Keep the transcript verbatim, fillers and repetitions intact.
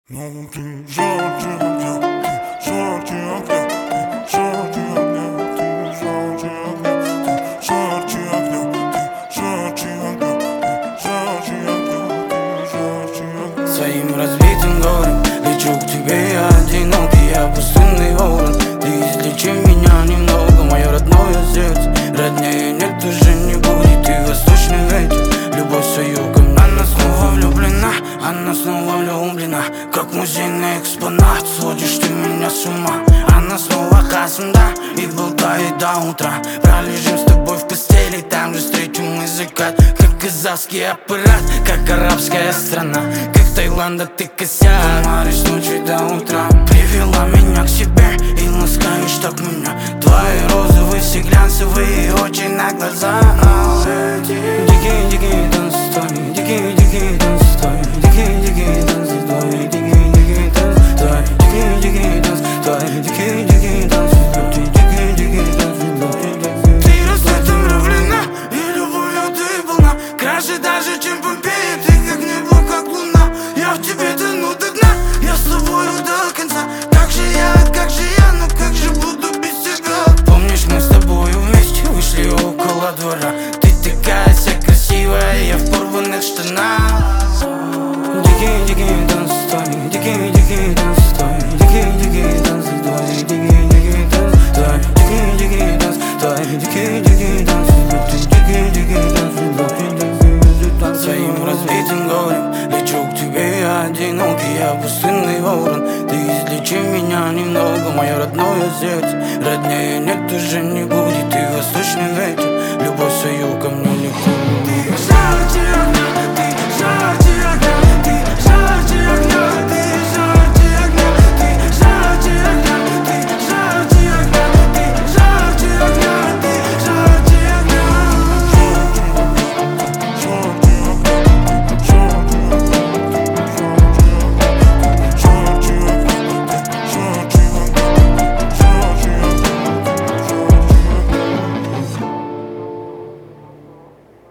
Ну ты жарче огня, ты жарче огня, ты жарче огня, ты жарче огня, ты жарче огня, ты жарче огня, ты жарче огня, ты жарче огня. Своим разбитым горем лечу к тебе, я одинокий, я пустынный ворон. Ты излечи меня немного, мое родное сердце. Роднее нет, уже не будет, ты восточный ветер. Любовь свою ко мне, она снова влюблена, она снова влюблена. Как музейный экспонат, сводишь ты меня с ума. Она снова касмда и болтает до утра. Пролежим с тобой в постели, там же встретим мы закат. Как казахский аппарат, как арабская страна, как Таиланда ты косяк. Маришь ночью до утра, привела меня к себе и ласкаешь так меня. Твои розовые, все глянцевые очи на глаза. Дикий, дикий танц твой, дикий, дикий танц твой, дикий, дикий танц твой, дикий, дикий танц твой, дикий, дикий танц твой, дикий, дикий танц твой, дикий, дикий танц твой. Ты рассветом влюблена, и любовью ты полна, краше даже, чем Помпея. Ты как небо, как луна, я в тебе тону до дна, я с тобою до конца. Как же я, как же я, ну как же буду без тебя? Помнишь, мы с тобою вместе вышли около двора. Ты такая вся красивая, я в порванных штанах. Дикий, дикий танц твой, дикий, дикий танц твой, дикий, дикий танц твой, дикий, дикий танц твой, дикий, дикий танц твой, дикий, дикий танц твой, дикий, дикий танц твой. Своим разбитым горем лечу к тебе, я одинокий, я пустынный ворон. Ты излечи меня немного, мое родное сердце. Роднее нет, уже не будет, ты восточный ветер. Любовь свою ко мне легко. Ты жарче огня, ты жарче